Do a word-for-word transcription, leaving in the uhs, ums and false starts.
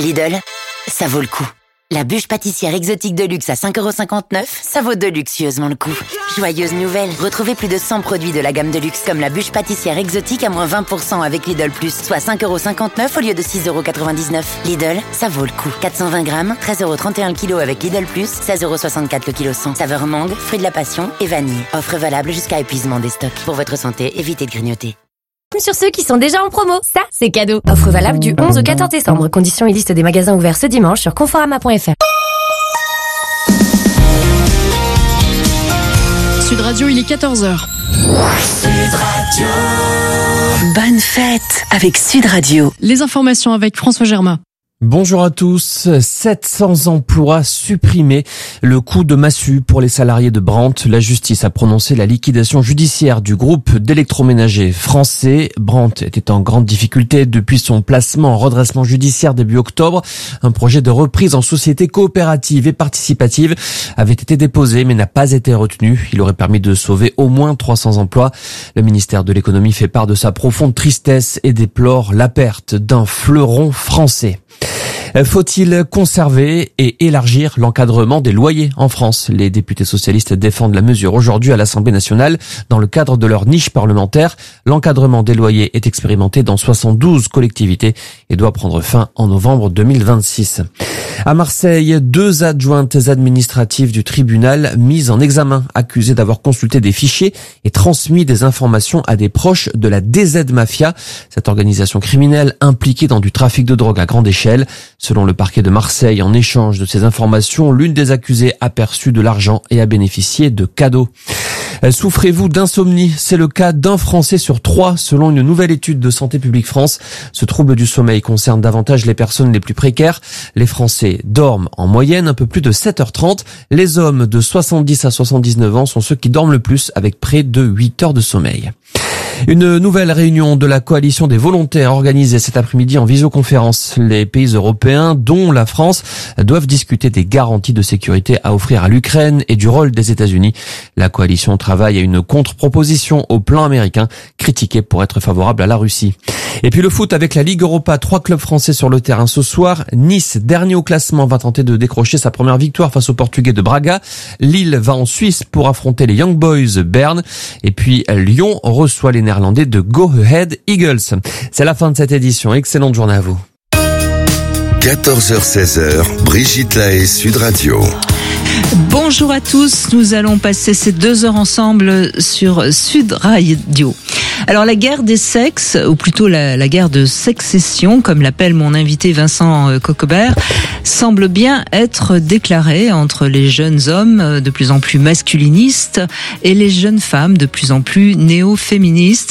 Lidl, ça vaut le coup. La bûche pâtissière exotique de luxe à cinq euros cinquante-neuf, ça vaut deluxeusement le coup. Joyeuse nouvelle, retrouvez plus de cent produits de la gamme de luxe comme la bûche pâtissière exotique à moins vingt pour cent avec Lidl Plus, soit cinq euros cinquante-neuf au lieu de six euros quatre-vingt-dix-neuf. Lidl, ça vaut le coup. quatre cent vingt grammes, treize euros trente et un le kilo avec Lidl Plus, seize euros soixante-quatre le kilo cent. Saveur mangue, fruit de la passion et vanille. Offre valable jusqu'à épuisement des stocks. Pour votre santé, évitez de grignoter. Sur ceux qui sont déjà en promo. Ça, c'est cadeau. Offre valable du onze au quatorze décembre. Conditions et liste des magasins ouverts ce dimanche sur conforama point f r. Sud Radio, il est quatorze heures. Sud Radio. Bonne fête avec Sud Radio. Les informations avec François Germain. Bonjour à tous. sept cents emplois supprimés. Le coup de massue pour les salariés de Brandt. La justice a prononcé la liquidation judiciaire du groupe d'électroménager français. Brandt était en grande difficulté depuis son placement en redressement judiciaire début octobre. Un projet de reprise en société coopérative et participative avait été déposé mais n'a pas été retenu. Il aurait permis de sauver au moins trois cents emplois. Le ministère de l'économie fait part de sa profonde tristesse et déplore la perte d'un fleuron français. Faut-il conserver et élargir l'encadrement des loyers en France? Les députés socialistes défendent la mesure aujourd'hui à l'Assemblée nationale dans le cadre de leur niche parlementaire. L'encadrement des loyers est expérimenté dans soixante-douze collectivités et doit prendre fin en novembre deux mille vingt-six. À Marseille, deux adjointes administratives du tribunal mises en examen, accusées d'avoir consulté des fichiers et transmis des informations à des proches de la D Z Mafia, cette organisation criminelle impliquée dans du trafic de drogue à grande échelle. Selon le parquet de Marseille, en échange de ces informations, l'une des accusées a perçu de l'argent et a bénéficié de cadeaux. Souffrez-vous d'insomnie? C'est le cas d'un Français sur trois, selon une nouvelle étude de Santé publique France. Ce trouble du sommeil concerne davantage les personnes les plus précaires. Les Français dorment en moyenne un peu plus de sept heures trente. Les hommes de soixante-dix à soixante-dix-neuf ans sont ceux qui dorment le plus, avec près de huit heures de sommeil. Une nouvelle réunion de la coalition des volontaires organisée cet après-midi en visioconférence. Les pays européens, dont la France, doivent discuter des garanties de sécurité à offrir à l'Ukraine et du rôle des États-Unis. La coalition travaille à une contre-proposition au plan américain, critiquée pour être favorable à la Russie. Et puis le foot avec la Ligue Europa, trois clubs français sur le terrain ce soir. Nice, dernier au classement, va tenter de décrocher sa première victoire face aux Portugais de Braga. Lille va en Suisse pour affronter les Young Boys Berne. Et puis Lyon reçoit les Néerlandais de Go Ahead Eagles. C'est la fin de cette édition. Excellente journée à vous. quatorze heures seize, Brigitte Lahaye, Sud Radio. Bonjour à tous, nous allons passer ces deux heures ensemble sur Sud Radio. Alors la guerre des sexes, ou plutôt la, la guerre de sexcession, comme l'appelle mon invité Vincent Cocobert, semble bien être déclarée entre les jeunes hommes de plus en plus masculinistes et les jeunes femmes de plus en plus néo-féministes.